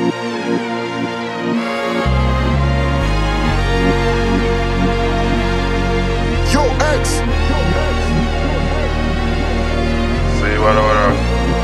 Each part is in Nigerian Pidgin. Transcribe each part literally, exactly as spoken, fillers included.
Yo, X. Say what up, what up?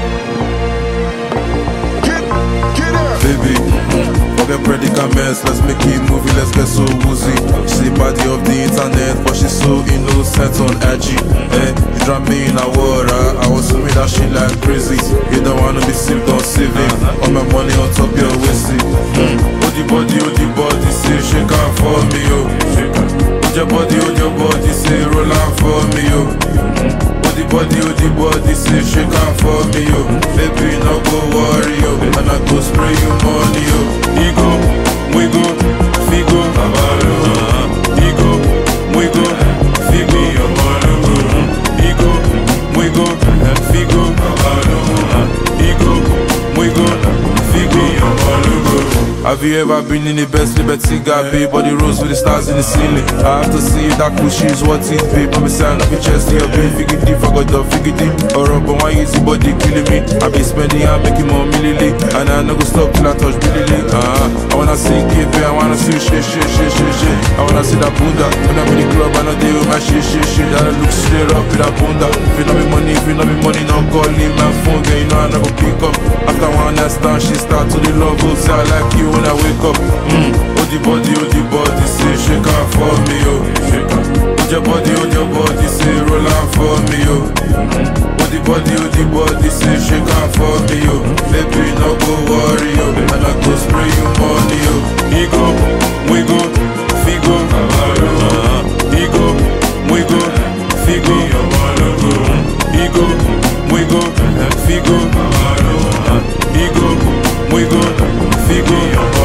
Get, get out. Baby, forget predicaments, let's make it movie, let's get so woozy. She's the body of the internet, but she's so innocent on edgy. Eh, you drown me in a water, I was swimming that shit like crazy. You don't wanna be sipped on saving, all my money on top your waist. Mm. Hold the body, hold the body, say shake out for me, yo. Hold your body, hold your body, say roll out for me, yo. Hold the body, hold the body, say shake out for me, yo. Baby, no go worry, yo, and I go spray you money, yo. Ego, we go, figo, ego, we go, figo, ego, we go, figo, ego, we go, figo. Have you ever been in the best liberty got babe, body rose with the stars in the ceiling? I have to see that cushy is what it be. But me say I no be chest here, been figure deep, I got the figure deep. Or up on one easy body killing me. I be spending and making more millily, and I no go stop till I touch Billy. Uh-huh. I wanna see K P, I wanna see shit, shit, shit, shit, shit. I wanna see that bunda. When I'm in the club, I know they with my shit, shit, shit. I look straight up with that bunda. If you know me money, if you know me money, no call me my phone, girl, you know I no go pick up. After one night stand, she start to the love, go say I like you when I wake up. Mm. Hold the body, hold the body, say shake out for me, yo. Hold your body, hold your body, say roll out for me, yo. Hold the body, hold the body, say shake out for me, yo. Baby, no go worry, yo, and I go spray you money, yo. Ego, we go, figo, ego, we go, figo, ego, we go, figo, ego, we go, figo.